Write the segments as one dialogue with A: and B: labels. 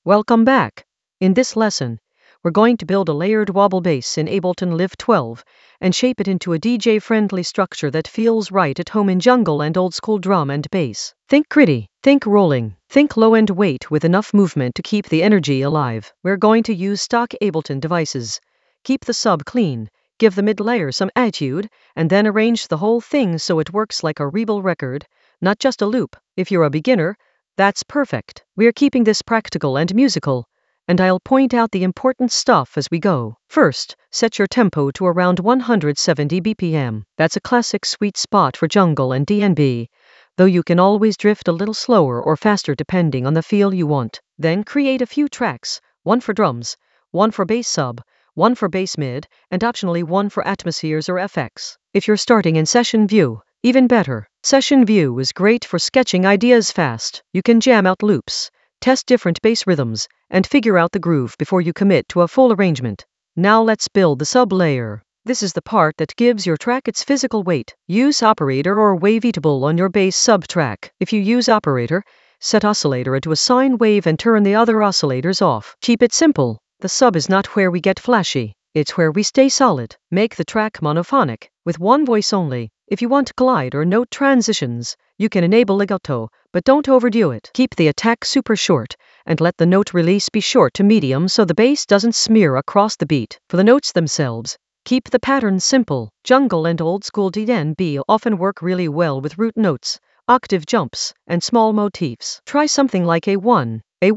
A: Welcome back. In this lesson, we're going to build a layered wobble bass in Ableton Live 12 and shape it into a DJ-friendly structure that feels right at home in jungle and old-school drum and bass. Think gritty, think rolling, think low-end weight with enough movement to keep the energy alive. We're going to use stock Ableton devices. Keep the sub clean, give the mid layer some attitude, and then arrange the whole thing so it works like a Rebel record, not just a loop. If you're a beginner, that's perfect. We're keeping this practical and musical, and I'll point out the important stuff as we go. First, set your tempo to around 170 BPM. That's a classic sweet spot for jungle and DnB, though you can always drift a little slower or faster depending on the feel you want. Then create a few tracks, one for drums, one for bass sub, one for bass mid, and optionally one for atmospheres or effects. If you're starting in session view, even better. Session view is great for sketching ideas fast. You can jam out loops, test different bass rhythms, and figure out the groove before you commit to a full arrangement. Now let's build the sub layer. This is the part that gives your track its physical weight. Use operator or waveatable on your bass sub track. If you use operator, set oscillator to a sine wave and turn the other oscillators off. Keep it simple. The sub is not where we get flashy. It's where we stay solid. Make the track monophonic, with one voice only. If you want glide or note transitions, you can enable legato, but don't overdo it. Keep the attack super short, and let the note release be short to medium so the bass doesn't smear across the beat. For the notes themselves, keep the pattern simple. Jungle and old school DnB often work really well with root notes, octave jumps, and small motifs. Try something like A1,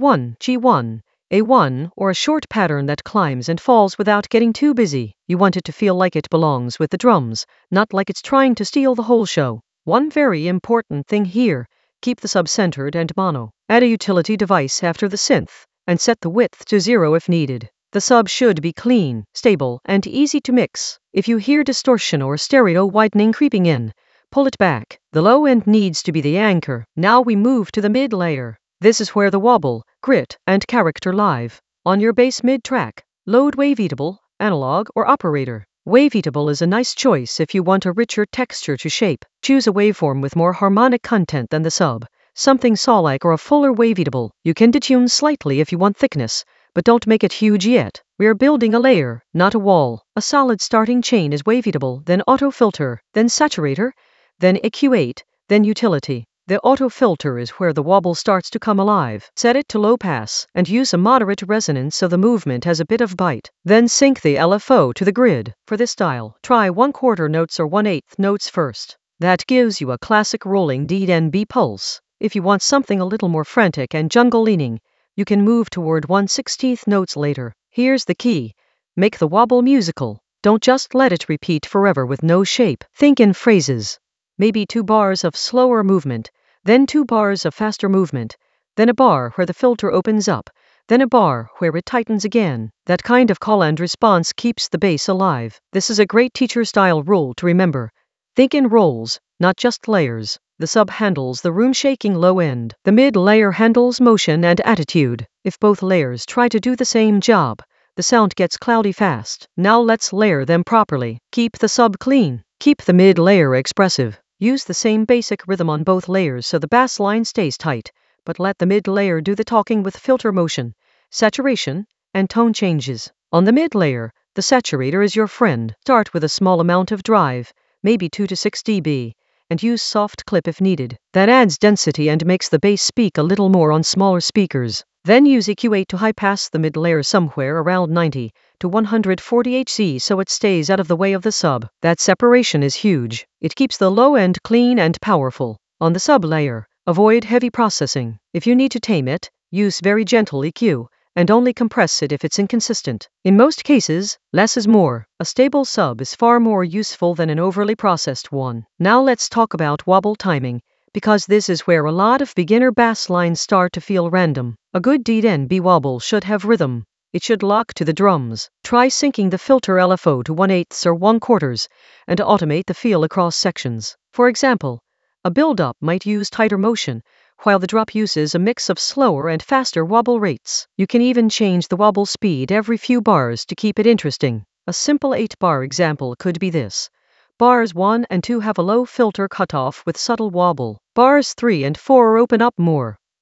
A: G1, A1, or a short pattern that climbs and falls without getting too busy. You want it to feel like it belongs with the drums, not like it's trying to steal the whole show. One very important thing here, keep the sub centered and mono. Add a utility device after the synth, and set the width to 0 if needed. The sub should be clean, stable, and easy to mix. If you hear distortion or stereo widening creeping in, pull it back. The low end needs to be the anchor. Now we move to the mid layer. This is where the wobble, grit, and character live. On your bass mid track, load waveatable, analog, or operator. Waveatable is a nice choice if you want a richer texture to shape. Choose a waveform with more harmonic content than the sub, something saw-like or a fuller waveatable. You can detune slightly if you want thickness, but don't make it huge yet. We're building a layer, not a wall. A solid starting chain is waveatable, then auto filter, then saturator, then EQ8, then utility. The auto filter is where the wobble starts to come alive. Set it to low pass and use a moderate resonance so the movement has a bit of bite. Then sync the LFO to the grid. For this style, try 1/4 notes or 1/8 notes first. That gives you a classic rolling DnB pulse. If you want something a little more frantic and jungle leaning, you can move toward 1/16 notes later. Here's the key. Make the wobble musical. Don't just let it repeat forever with no shape. Think in phrases. Maybe 2 bars of slower movement, then 2 bars of faster movement, then a bar where the filter opens up, then a bar where it tightens again. That kind of call and response keeps the bass alive. This is a great teacher-style rule to remember. Think in rolls, not just layers. The sub handles the room-shaking low end. The mid layer handles motion and attitude. If both layers try to do the same job, the sound gets cloudy fast. Now let's layer them properly. Keep the sub clean. Keep the mid layer expressive. Use the same basic rhythm on both layers so the bass line stays tight, but let the mid layer do the talking with filter motion, saturation, and tone changes. On the mid layer, the saturator is your friend. Start with a small amount of drive, maybe 2 to 6 dB, and use soft clip if needed. That adds density and makes the bass speak a little more on smaller speakers. Then use EQ8 to high pass the mid layer somewhere around 90 to 140 Hz so it stays out of the way of the sub. That separation is huge. It keeps the low end clean and powerful. On the sub layer, avoid heavy processing. If you need to tame it, use very gentle EQ, and only compress it if it's inconsistent. In most cases, less is more. A stable sub is far more useful than an overly processed one. Now let's talk about wobble timing, because this is where a lot of beginner bass lines start to feel random. A good DnB wobble should have rhythm. It should lock to the drums. Try syncing the filter LFO to 1/8 or 1/4 and automate the feel across sections. For example, a build-up might use tighter motion, while the drop uses a mix of slower and faster wobble rates. You can even change the wobble speed every few bars to keep it interesting. A simple 8-bar example could be this. Bars 1 and 2 have a low filter cutoff with subtle wobble. Bars 3 and 4 open up more.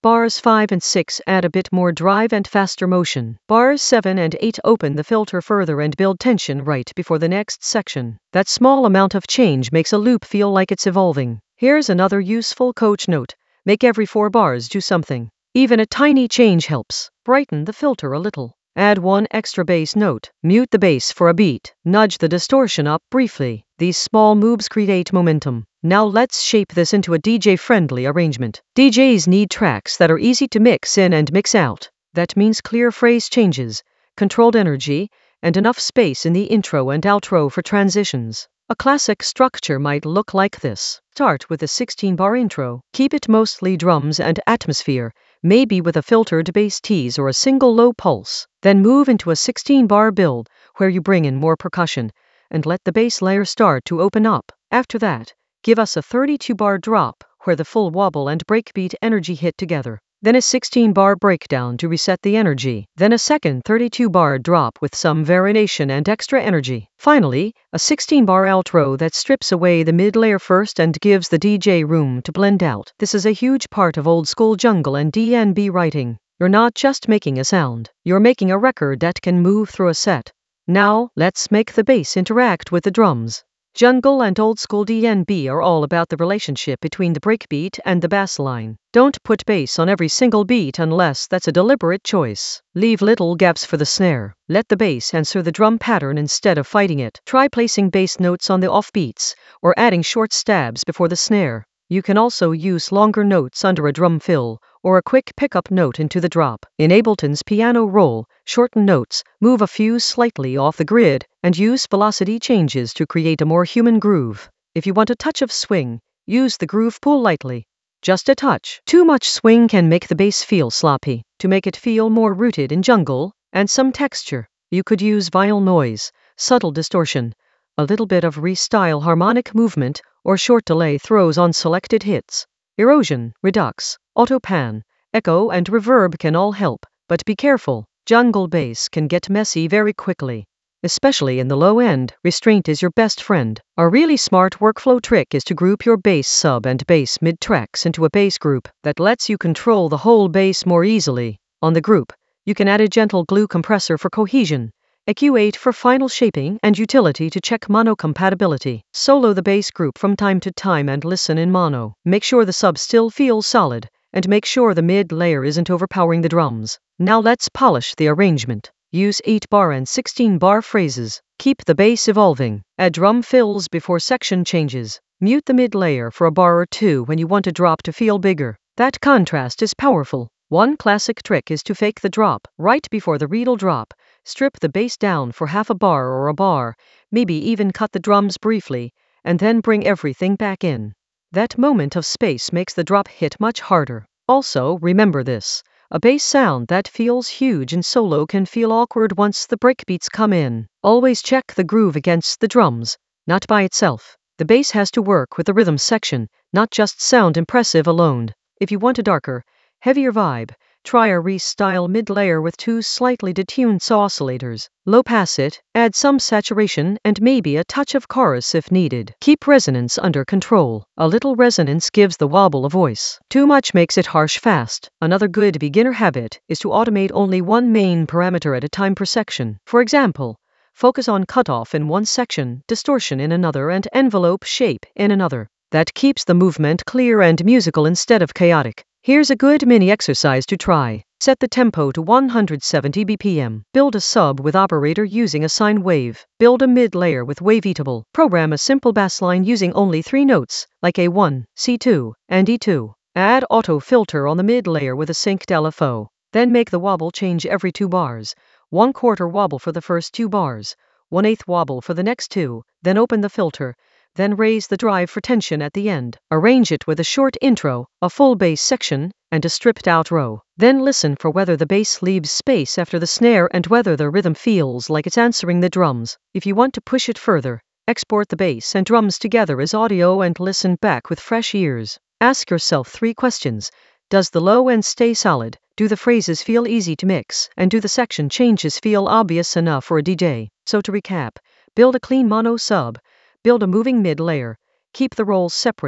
A: Bars 5 and 6 add a bit more drive and faster motion. Bars 7 and 8 open the filter further and build tension right before the next section. That small amount of change makes a loop feel like it's evolving. Here's another useful coach note. Make every 4 bars do something. Even a tiny change helps. Brighten the filter a little. Add one extra bass note. Mute the bass for a beat. Nudge the distortion up briefly. These small moves create momentum. Now let's shape this into a DJ-friendly arrangement. DJs need tracks that are easy to mix in and mix out. That means clear phrase changes, controlled energy, and enough space in the intro and outro for transitions. A classic structure might look like this. Start with a 16-bar intro. Keep it mostly drums and atmosphere, maybe with a filtered bass tease or a single low pulse. Then move into a 16-bar build, where you bring in more percussion, and let the bass layer start to open up. After that, give us a 32-bar drop, where the full wobble and breakbeat energy hit together. Then a 16-bar breakdown to reset the energy. Then a second 32-bar drop with some variation and extra energy. Finally, a 16-bar outro that strips away the mid-layer first and gives the DJ room to blend out. This is a huge part of old school jungle and D&B writing. You're not just making a sound. You're making a record that can move through a set. Now, let's make the bass interact with the drums. Jungle and old school D&B are all about the relationship between the breakbeat and the bass line. Don't put bass on every single beat unless that's a deliberate choice. Leave little gaps for the snare. Let the bass answer the drum pattern instead of fighting it. Try placing bass notes on the offbeats, or adding short stabs before the snare. You can also use longer notes under a drum fill, or a quick pickup note into the drop. In Ableton's piano roll, shorten notes, move a few slightly off the grid, and use velocity changes to create a more human groove. If you want a touch of swing, use the groove pull lightly. Just a touch. Too much swing can make the bass feel sloppy. To make it feel more rooted in jungle, and some texture, you could use vinyl noise, subtle distortion, a little bit of restyle harmonic movement, or short delay throws on selected hits. Erosion, redux, auto pan, echo and reverb can all help, but be careful. Jungle bass can get messy very quickly. Especially in the low end, restraint is your best friend. A really smart workflow trick is to group your bass sub and bass mid tracks into a bass group that lets you control the whole bass more easily. On the group, you can add a gentle glue compressor for cohesion, EQ8 for final shaping, and utility to check mono compatibility. Solo the bass group from time to time and listen in mono. Make sure the sub still feels solid, and make sure the mid layer isn't overpowering the drums. Now let's polish the arrangement. Use 8-bar and 16-bar phrases. Keep the bass evolving. Add drum fills before section changes. Mute the mid layer for a bar or two when you want a drop to feel bigger. That contrast is powerful. One classic trick is to fake the drop. Right before the reed'll drop, strip the bass down for half a bar or a bar, maybe even cut the drums briefly, and then bring everything back in. That moment of space makes the drop hit much harder. Also, remember this. A bass sound that feels huge in solo can feel awkward once the breakbeats come in. Always check the groove against the drums, not by itself. The bass has to work with the rhythm section, not just sound impressive alone. If you want a darker, heavier vibe, try a restyle mid-layer with 2 slightly detuned saw oscillators. Low pass it, add some saturation and maybe a touch of chorus if needed. Keep resonance under control. A little resonance gives the wobble a voice. Too much makes it harsh fast. Another good beginner habit is to automate only one main parameter at a time per section. For example, focus on cutoff in one section, distortion in another, and envelope shape in another. That keeps the movement clear and musical instead of chaotic. Here's a good mini exercise to try. Set the tempo to 170 BPM. Build a sub with operator using a sine wave. Build a mid layer with waveatable. Program a simple bass line using only 3 notes, like A1, C2, and E2. Add auto filter on the mid layer with a synced LFO. Then make the wobble change every 2 bars. 1/4 wobble for the first 2 bars, 1/8 wobble for the next 2, then open the filter. Then raise the drive for tension at the end. Arrange it with a short intro, a full bass section, and a stripped outro. Then listen for whether the bass leaves space after the snare and whether the rhythm feels like it's answering the drums. If you want to push it further, export the bass and drums together as audio and listen back with fresh ears. Ask yourself 3 questions. Does the low end stay solid? Do the phrases feel easy to mix? And do the section changes feel obvious enough for a DJ? So to recap, build a clean mono sub. Build a moving mid layer. Keep the rolls separate.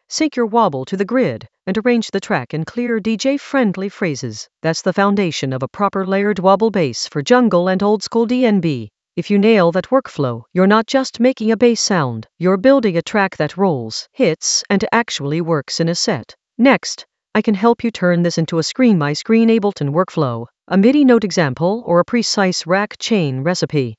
A: Sync your wobble to the grid and arrange the track in clear DJ-friendly phrases. That's the foundation of a proper layered wobble bass for jungle and old school DnB. If you nail that workflow, you're not just making a bass sound, you're building a track that rolls, hits, and actually works in a set. Next, I can help you turn this into a screen-by-screen Ableton workflow, a MIDI note example, or a precise rack chain recipe.